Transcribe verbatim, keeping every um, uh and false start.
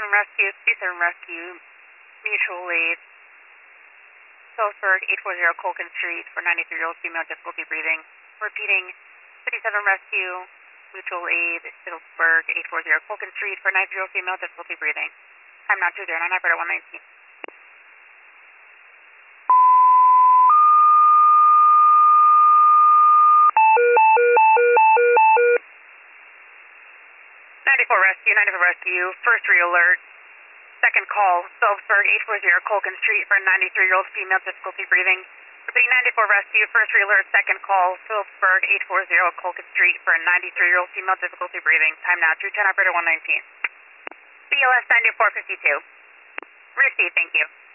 seven Rescue, C seven Rescue, mutual aid, Phillipsburg, eight four zero Colgan Street for ninety-three-year-old female, difficulty breathing. Repeating, fifty-seven Rescue, mutual aid, Phillipsburg, eight four zero Colgan Street for ninety-three-year-old female, difficulty breathing. Time now two zero nine, operator one nineteen. ninety-four Rescue, ninety-four Rescue, first re-alert. Second call, Phillipsburg, eight four zero Colgan Street for ninety-three-year-old female, difficulty breathing. Repeating, ninety-four Rescue, first re-alert, second call, Phillipsburg, eight four zero Colgan Street for ninety-three-year-old female, difficulty breathing. Time now two ten, operator one nineteen. B L S ninety-four fifty-two. Receive, thank you.